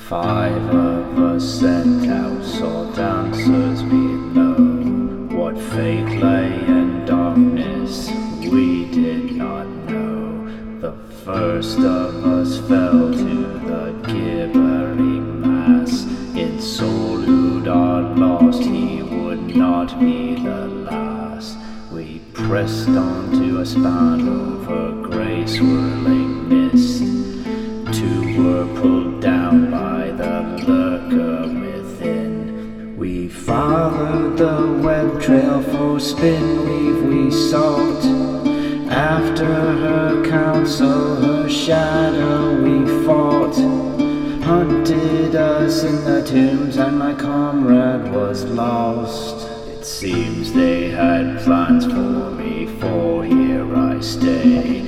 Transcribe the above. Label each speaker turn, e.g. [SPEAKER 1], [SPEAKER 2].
[SPEAKER 1] 5 of us set out, saw dancers below. What fate lay in darkness we did not know. The first of us fell to the gibbering mass. In soul who'd our lost, he would not be the last. We pressed on to a span over grey swirling mist. 2 were pulled down by the lurker within. We followed the web trail for spinweave we sought. After her counsel, her shadow we fought. Hunted us in the tombs and my comrade was lost. It seems they had plans for me, for here I stay.